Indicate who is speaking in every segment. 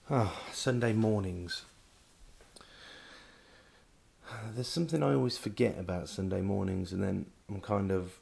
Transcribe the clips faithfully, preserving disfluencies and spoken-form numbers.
Speaker 1: Ah, Sunday mornings. There's something I always forget about Sunday mornings, and then I'm kind of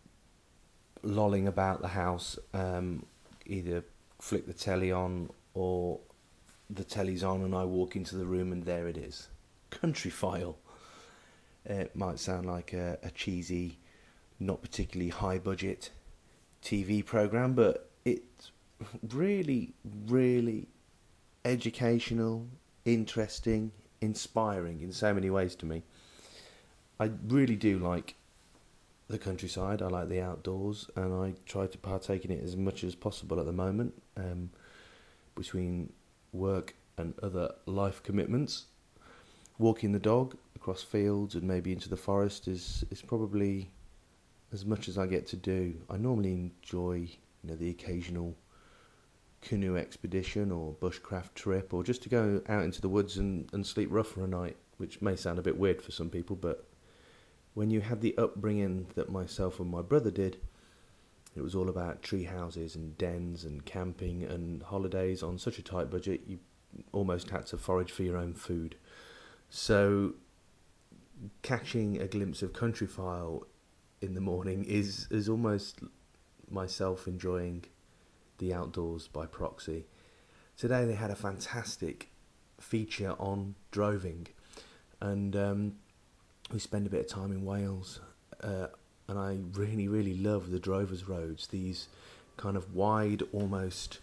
Speaker 1: lolling about the house, um, either flick the telly on or the telly's on, and I walk into the room, and there it is. Country File. It might sound like a, a cheesy, not particularly high budget T V program, but it's really, really educational, interesting, inspiring in so many ways to me. I really do like the countryside. I like the outdoors, and I try to partake in it as much as possible at the moment. Um, between work and other life commitments, walking the dog across fields and maybe into the forest is is probably as much as I get to do. I normally enjoy, you know, the occasional canoe expedition or bushcraft trip, or just to go out into the woods and, and sleep rough for a night, which may sound a bit weird for some people, but when you had the upbringing that myself and my brother did, it was all about tree houses and dens and camping and holidays on such a tight budget, you almost had to forage for your own food. So catching a glimpse of Countryfile in the morning is, is almost myself enjoying the outdoors by proxy. Today they had a fantastic feature on droving, and um, we spend a bit of time in Wales, uh, and I really, really love the drovers' roads. These kind of wide, almost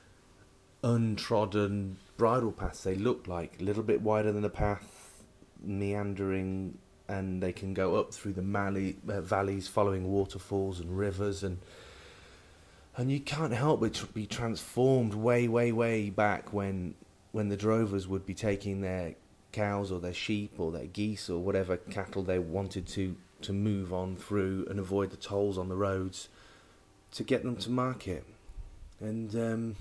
Speaker 1: untrodden bridle paths. They look like a little bit wider than a path, meandering, and they can go up through the valley, uh, valleys, following waterfalls and rivers, and and you can't help but be transformed way, way, way back when when the drovers would be taking their cows or their sheep or their geese or whatever cattle they wanted to to move on through and avoid the tolls on the roads to get them to market. And um,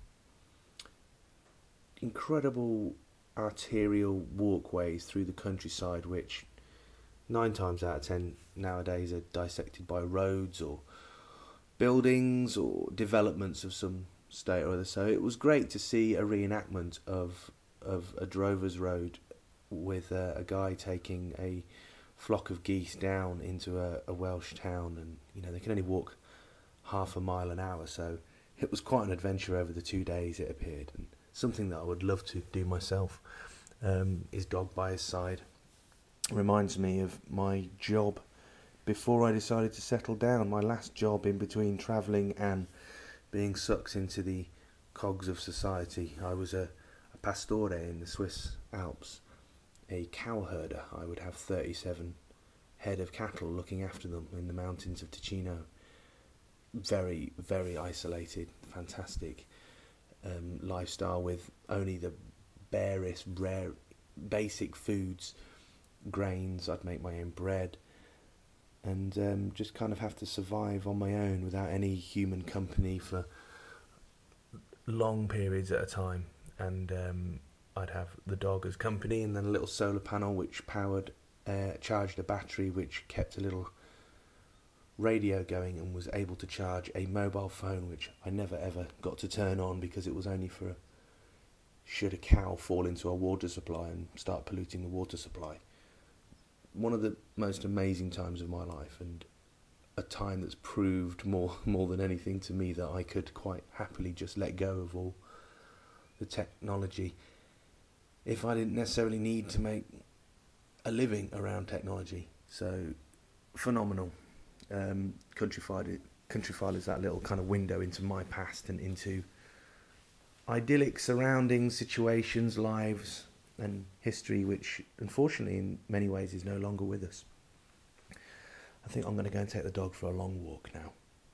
Speaker 1: incredible arterial walkways through the countryside, which nine times out of ten nowadays are dissected by roads or buildings or developments of some state or other. So it was great to see a reenactment of of a drover's road with uh, a guy taking a flock of geese down into a, a Welsh town, and you know they can only walk half a mile an hour, so it was quite an adventure over the two days it appeared, and something that I would love to do myself. Um, his dog by his side reminds me of my job before I decided to settle down, my last job in between travelling and being sucked into the cogs of society. I was a, a pastore in the Swiss Alps, a cow herder. I would have thirty-seven head of cattle looking after them in the mountains of Ticino. Very, very isolated, fantastic um, lifestyle with only the barest, rare, basic foods, grains. I'd make my own bread, and um, just kind of have to survive on my own without any human company for long periods at a time. And um, I'd have the dog as company, and then a little solar panel which powered, uh, charged a battery, which kept a little radio going and was able to charge a mobile phone, which I never ever got to turn on because it was only for a, should a cow fall into a water supply and start polluting the water supply. One of the most amazing times of my life, and a time that's proved more more than anything to me that I could quite happily just let go of all the technology if I didn't necessarily need to make a living around technology. So phenomenal. Um, Countryfile, Countryfile is that little kind of window into my past and into idyllic surroundings, situations, lives, and history, which unfortunately in many ways is no longer with us. I think I'm going to go and take the dog for a long walk now.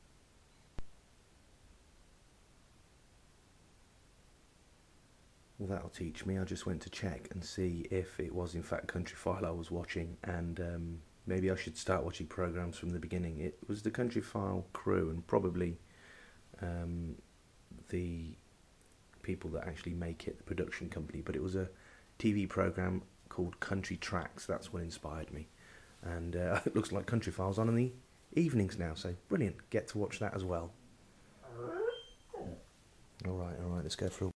Speaker 1: Well, that'll teach me. I just went to check and see if it was in fact Countryfile I was watching, and um, maybe I should start watching programs from the beginning. It was the Countryfile crew, and probably um, the people that actually make it, the production company, but it was a T V program called Country Tracks. That's what inspired me, and uh, it looks like Countryfile's on in the evenings now, so brilliant. Get to watch that as well. All right, all right, let's go for a